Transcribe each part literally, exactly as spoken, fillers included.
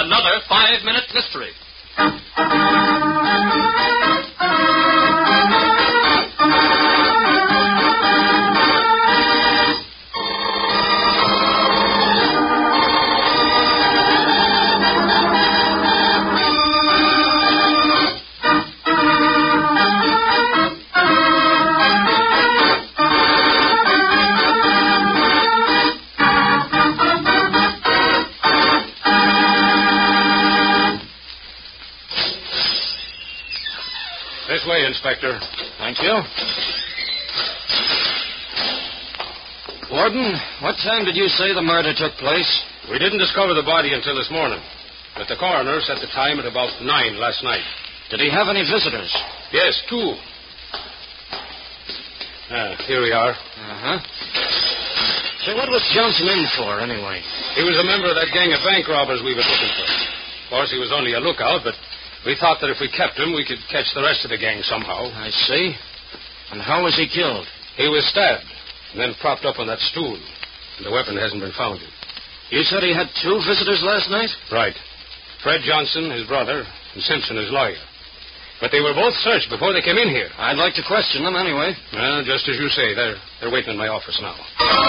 another five-minute mystery. This way, Inspector. Thank you. Warden, what time did you say the murder took place? We didn't discover the body until this morning, but the coroner set the time at about nine last night. Did he have any visitors? Yes, two. Ah, here we are. Uh-huh. So what was Johnson in for, anyway? He was a member of that gang of bank robbers we were looking for. Of course, he was only a lookout, but we thought that if we kept him, we could catch the rest of the gang somehow. I see. And how was he killed? He was stabbed, and then propped up on that stool. And the weapon hasn't been found yet. You said he had two visitors last night? Right. Fred Johnson, his brother, and Simpson, his lawyer. But they were both searched before they came in here. I'd like to question them anyway. Well, just as you say. They're, they're waiting in my office now.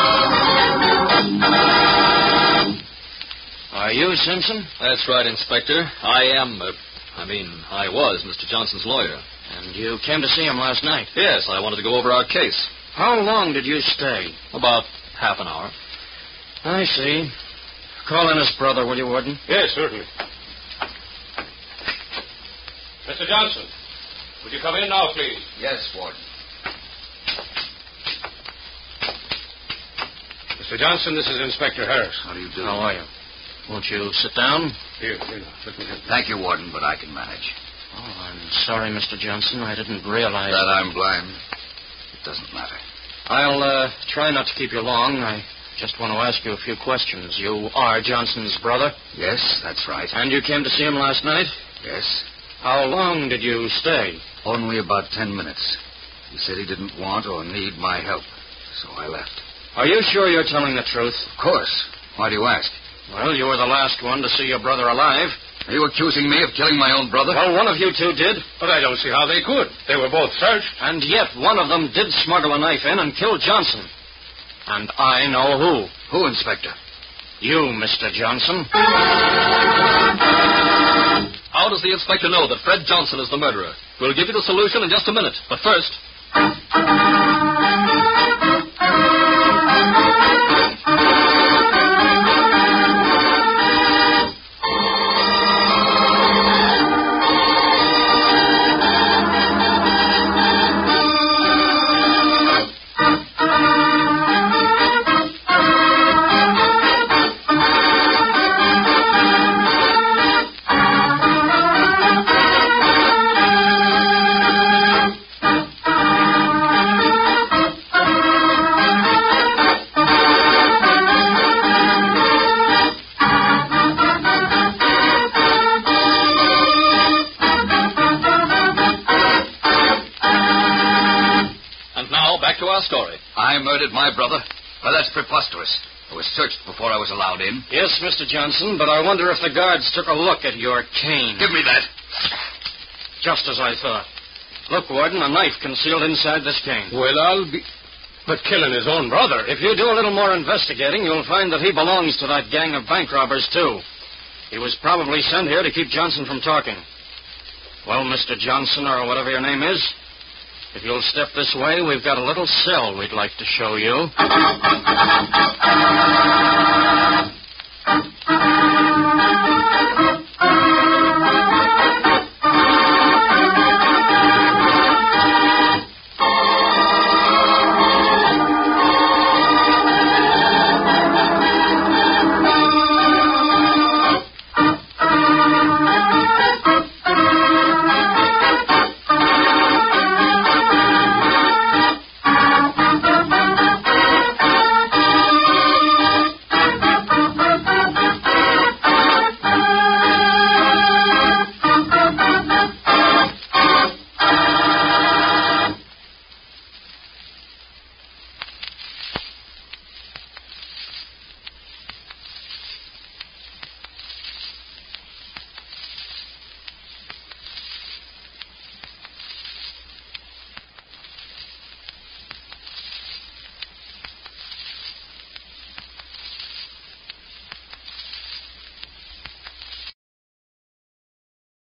Are you Simpson? That's right, Inspector. I am, uh, I mean, I was Mister Johnson's lawyer. And you came to see him last night? Yes, I wanted to go over our case. How long did you stay? About half an hour. I see. Call in his brother, will you, Warden? Yes, certainly. Mister Johnson, would you come in now, please? Yes, Warden. Mister Johnson, this is Inspector Harris. How do you do? How are you? Won't you sit down? Here, here. Let me help you. Thank you, Warden, but I can manage. Oh, I'm sorry, Mister Johnson. I didn't realize... That I'm blind. It doesn't matter. I'll uh, try not to keep you long. I just want to ask you a few questions. You are Johnson's brother? Yes, that's right. And you came to see him last night? Yes. How long did you stay? Only about ten minutes. He said he didn't want or need my help, so I left. Are you sure you're telling the truth? Of course. Why do you ask? Well, you were the last one to see your brother alive. Are you accusing me of killing my own brother? Well, one of you two did. But I don't see how they could. They were both searched. And yet one of them did smuggle a knife in and kill Johnson. And I know who. Who, Inspector? You, Mister Johnson. How does the inspector know that Fred Johnson is the murderer? We'll give you the solution in just a minute. But first... story. I murdered my brother? Well, that's preposterous. I was searched before I was allowed in. Yes, Mister Johnson, but I wonder if the guards took a look at your cane. Give me that. Just as I thought. Look, Warden, a knife concealed inside this cane. Well, I'll be... But killing his own brother. If you do a little more investigating, you'll find that he belongs to that gang of bank robbers, too. He was probably sent here to keep Johnson from talking. Well, Mister Johnson, or whatever your name is... If you'll step this way, we've got a little cell we'd like to show you.